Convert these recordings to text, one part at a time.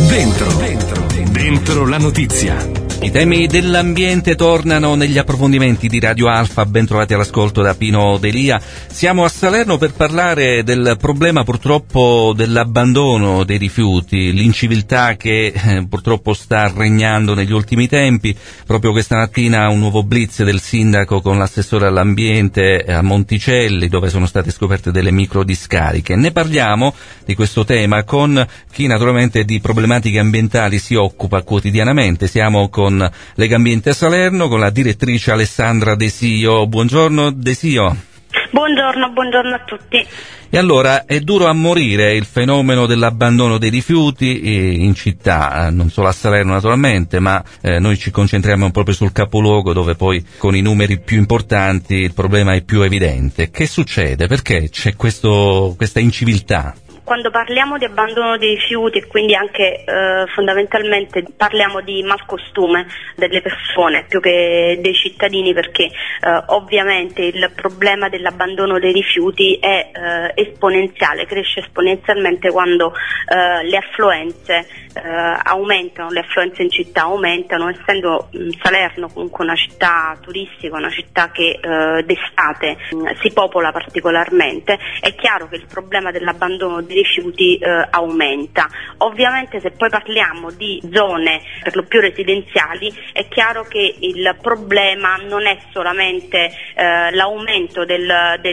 Dentro la notizia. I temi dell'ambiente tornano negli approfondimenti di Radio Alfa, ben trovati all'ascolto da Pino Delia. Siamo a Salerno per parlare del problema purtroppo dell'abbandono dei rifiuti, l'inciviltà che purtroppo sta regnando negli ultimi tempi. Proprio questa mattina un nuovo blitz del sindaco con l'assessore all'ambiente a Monticelli, dove sono state scoperte delle microdiscariche. Ne parliamo di questo tema con chi naturalmente di problematiche ambientali si occupa quotidianamente. Siamo con Legambiente Salerno, con la direttrice Alessandra Desio. Buongiorno Desio. Buongiorno a tutti. E allora, è duro a morire il fenomeno dell'abbandono dei rifiuti in città, non solo a Salerno naturalmente, ma noi ci concentriamo proprio sul capoluogo, dove poi con i numeri più importanti il problema è più evidente. Che succede? Perché c'è questa inciviltà? Quando parliamo di abbandono dei rifiuti e quindi anche fondamentalmente parliamo di malcostume delle persone più che dei cittadini, perché ovviamente il problema dell'abbandono dei rifiuti è esponenziale, cresce esponenzialmente quando le affluenze aumentano, le affluenze in città aumentano, essendo Salerno comunque una città turistica, una città che d'estate si popola particolarmente. È chiaro che il problema dell'abbandono dei rifiuti aumenta. Ovviamente se poi parliamo di zone per lo più residenziali, è chiaro che il problema non è solamente l'aumento del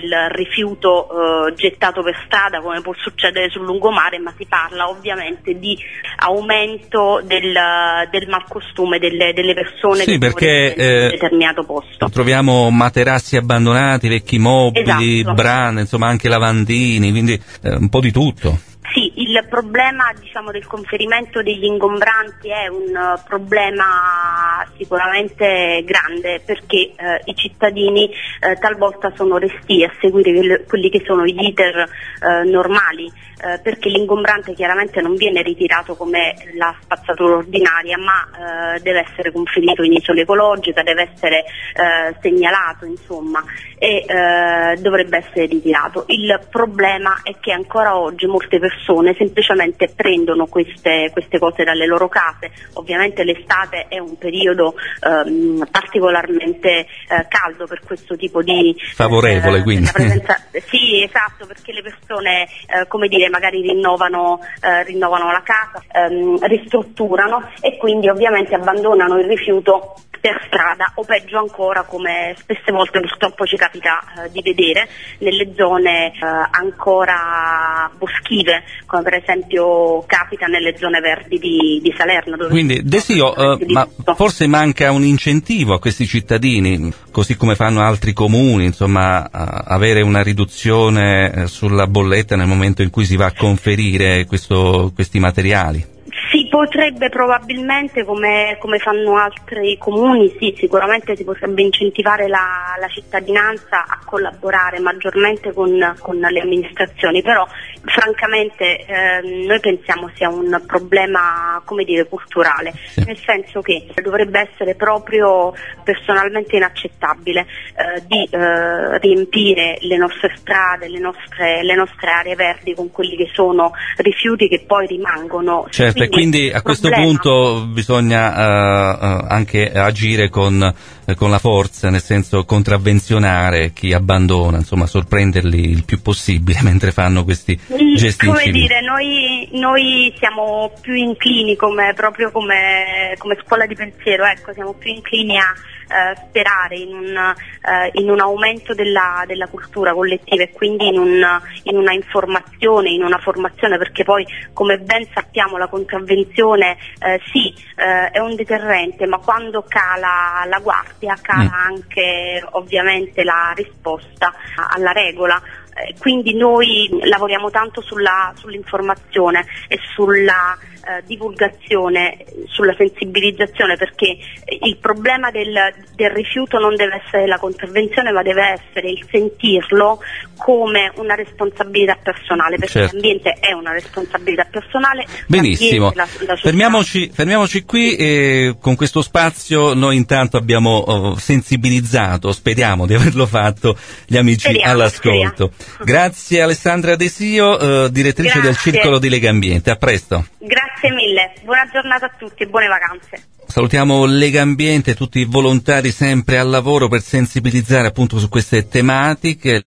rifiuto gettato per strada, come può succedere sul lungomare, ma si parla ovviamente di aumento del malcostume delle persone, sì, che perché in un determinato posto. Troviamo materassi abbandonati, vecchi mobili, esatto, brane, insomma anche lavandini, quindi un po' di tutto. Sì, il problema del conferimento degli ingombranti è un problema sicuramente grande, perché i cittadini talvolta sono restii a seguire quelli che sono gli iter normali, perché l'ingombrante chiaramente non viene ritirato come la spazzatura ordinaria, ma deve essere conferito in isola ecologica, deve essere segnalato, insomma, e dovrebbe essere ritirato. Il problema è che ancora oggi molte persone semplicemente prendono queste cose dalle loro case. Ovviamente l'estate è un periodo particolarmente caldo per questo tipo di favorevole, quindi sì, esatto, perché le persone magari rinnovano la casa, ristrutturano e quindi ovviamente abbandonano il rifiuto per strada, o peggio ancora, come spesse volte purtroppo ci capita di vedere nelle zone ancora boschive, come per esempio capita nelle zone verdi di Salerno. Dove quindi Desio, ma forse manca un incentivo a questi cittadini, così come fanno altri comuni, insomma, avere una riduzione sulla bolletta nel momento in cui si va a conferire questi materiali. Si potrebbe probabilmente, come fanno altri comuni, sì, sicuramente si potrebbe incentivare la cittadinanza a collaborare maggiormente con le amministrazioni, però francamente noi pensiamo sia un problema, culturale, sì, nel senso che dovrebbe essere proprio personalmente inaccettabile di riempire le nostre strade, le nostre aree verdi con quelli che sono rifiuti che poi rimangono. Certo, e quindi a questo punto bisogna anche agire con la forza, nel senso contravvenzionare chi abbandona, insomma sorprenderli il più possibile mentre fanno questi gesti incivili. Noi siamo più inclini come scuola di pensiero, siamo più inclini a sperare in un aumento della cultura collettiva e quindi in una informazione, in una formazione, perché poi, come ben sappiamo, la contravvenzione è un deterrente, ma quando cala la guardia cala anche ovviamente la risposta alla regola. Quindi noi lavoriamo tanto sull'informazione e sulla divulgazione, sulla sensibilizzazione, perché il problema del rifiuto non deve essere la contravvenzione, ma deve essere il sentirlo come una responsabilità personale, perché certo, l'ambiente è una responsabilità personale. Benissimo, fermiamoci qui con questo spazio. Noi intanto abbiamo sensibilizzato, speriamo di averlo fatto, gli amici all'ascolto. Grazie Alessandra Desio, direttrice del Circolo di Legambiente. A presto. Grazie mille, buona giornata a tutti e buone vacanze. Salutiamo Legambiente, tutti i volontari sempre al lavoro per sensibilizzare appunto su queste tematiche.